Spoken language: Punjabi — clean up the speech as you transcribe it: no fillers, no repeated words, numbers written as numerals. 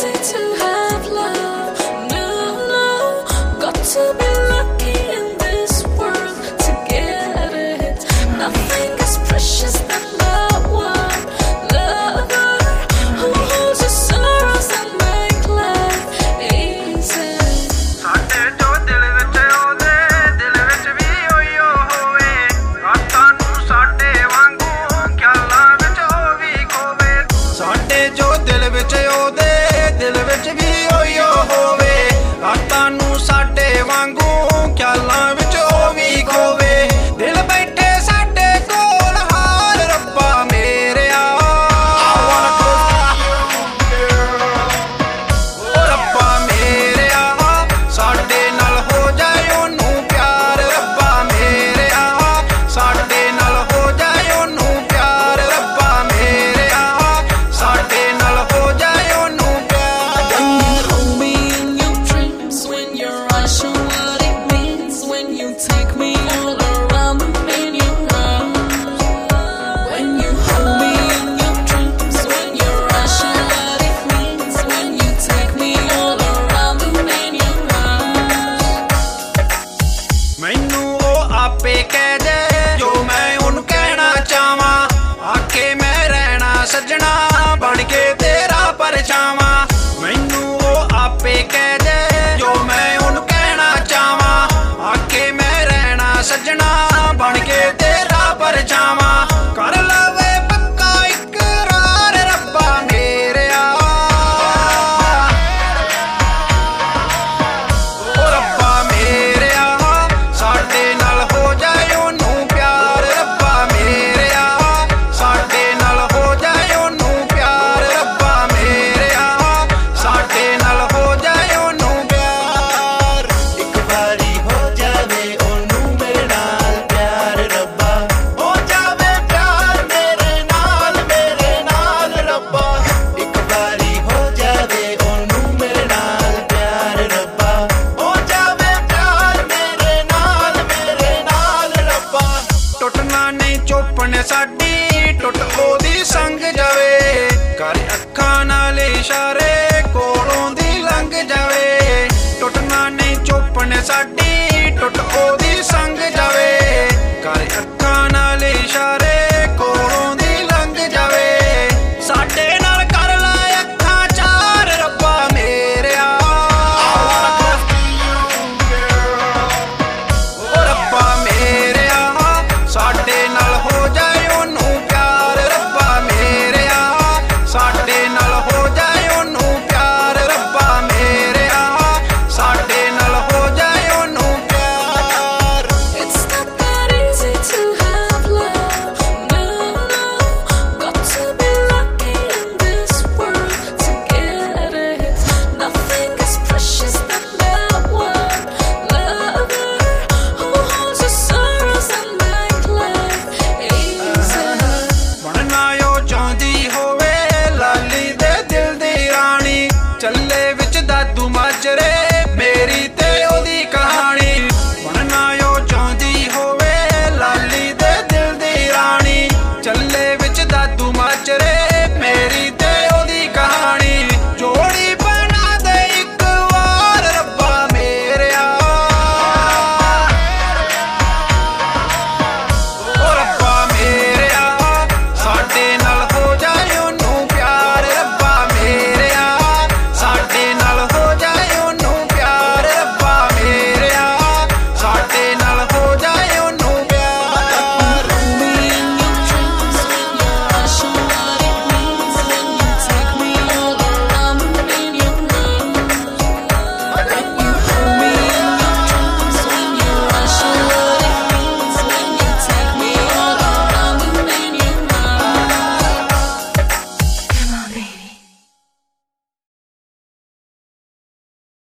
easy to have love. No, no, got to be lucky in this world to get it. Nothing is precious than that one lover who holds your sorrows and make life easy. ਸਾਡੇ ਜੋ ਦਿਲ ਵਿੱਚ ਉਹਦੇ ਦਿਲ ਵਿੱਚ ਵੀ ਉਹੀਓ ਹੋਵੇ, ਰਾਤਾਂ ਨੂੰ ਸਾਡੇ ਵਾਂਗੂ ਖਿਆਲਾਂ ਵਿੱਚ ਉਹ ਵੀ ਖੋਵੇ। ਸਾਡੇ ਜੋ ਦਿਲ ਵਿੱਚ ਉਹਦੇ ਦਿਲ ਵਿੱਚ ਵੀ ਉਹੀਓ ਹੋਵੇ, ਰਾਤਾਂ ਨੂੰ ਸਾਡੇ ਵਾਂਗੂ ਖਿਆਲਾਂ ਵਿੱਚ ਉਹ ਵੀ ਖੋਵੇ। ਦਿਲ ਬੈਠੇ ਸਾਡੇ ਕੋਲ ਹਾਲ ਰੱਬਾ ਮੇਰਿਆ, ਓ ਰੱਬਾ ਮੇਰਿਆ ਸਾਡੇ ਨਾਲ ਹੋ ਜਾਏ ਉਹਨੂੰ ਪਿਆਰ। ਰੱਬਾ ਮੇਰਿਆ ਸਾਡੇ ਨਾਲ ਹੋ ਜਾਏ ਉਹਨੂੰ ਪਿਆਰ। ਰੱਬਾ ਮੇਰਿਆ ਸਾਡੇ ਨਾਲ ਹੋ ਜਾਏ ਉਹਨੂੰ ਪਿਆਰ। Hold me in your dreams when your eyes show what it means. When you take me all around in your arms. When you hold me in your dreams, when your eyes show what it means. When you take me all around in your arms. ਮੈਨੂੰ ਉਹ ਆਪੇ ਕਹਿ ਦੇ ਜੋ ਮੈਂ ਉਹਨੂੰ ਕਹਿਣਾ ਚਾਹਾਂ, ਆਖੇ ਮੈਂ ਰਹਿਣਾ ਸੱਜਣਾ ਬਣ ਕੇ ਤੇਰਾ ਪਰਛਾਵਾਂ। ਮੈਨੂੰ ਉਹ ਆਪੇ ਕਹਿ ਦੇ ਜੋ ਮੈਂ ਉਹਨੂੰ ਕਹਿਣਾ ਚਾਹਾਂ, ਆਖੇ ਮੈਂ ਰਹਿਣਾ ਸੱਜਣਾ ਬਣ ਕੇ ਤੇਰਾ ਪਰਛਾਵਾਂ। ਕਰ ਲਵੇ ਪੱਕਾ ਇਕਰਾਰ ਰੱਬਾ ਮੇਰਿਆ, ਓ ਰੱਬਾ ਮੇਰਿਆ ਸਾਡੇ ਨਾਲ ਹੋ ਜਾਏ ਉਹਨੂੰ ਪਿਆਰ। ਰੱਬਾ ਮੇਰਿਆ ਸਾਡੇ ਨਾਲ ਹੋ ਜਾਏ ਉਹਨੂੰ ਪਿਆਰ। ਰੱਬਾ ਮੇਰਿਆ ਸਾਡੇ ਨਾਲ ਹੋ ਜਾਏ ਉਹਨੂੰ ਪਿਆਰ। ਇੱਕ ਵਾਰੀ ਹੋ ਜਾਵੇ ਉਹਨੂੰ ਮੇਰੇ ਨਾਲ ਪਿਆਰ ਰੱਬਾ, ਹੋ ਜਾਵੇ ਪਿਆਰ ਮੇਰੇ ਨਾਲ ਰੱਬਾ। ਇੱਕ ਵਾਰੀ ਹੋ ਜਾਵੇ ਉਹਨੂੰ ਮੇਰੇ ਨਾਲ ਪਿਆਰ ਰੱਬਾ, ਹੋ ਜਾਵੇ ਪਿਆਰ ਮੇਰੇ ਨਾਲ ਰੱਬਾ। ਟੁੱਟਣਾ ਨਹੀਂ ਚੋਪਣ ਸਾਡੀ ਟੁੱਟ ਉਹਦੀ ਸੰਗ ਜਾਵੇ, ਕਰ ਅੱਖਾਂ ਨਾਲ ਇਸ਼ਾਰੇ ਕੋਲੋਂ ਦੀ ਲੰਘ ਜਾਵੇ। ਟੁੱਟਣਾ ਨਹੀਂ ਚੋਪਣ ਸਾਡੀ ਟੁੱਟ ਉਹਦੀ ਸੰਗ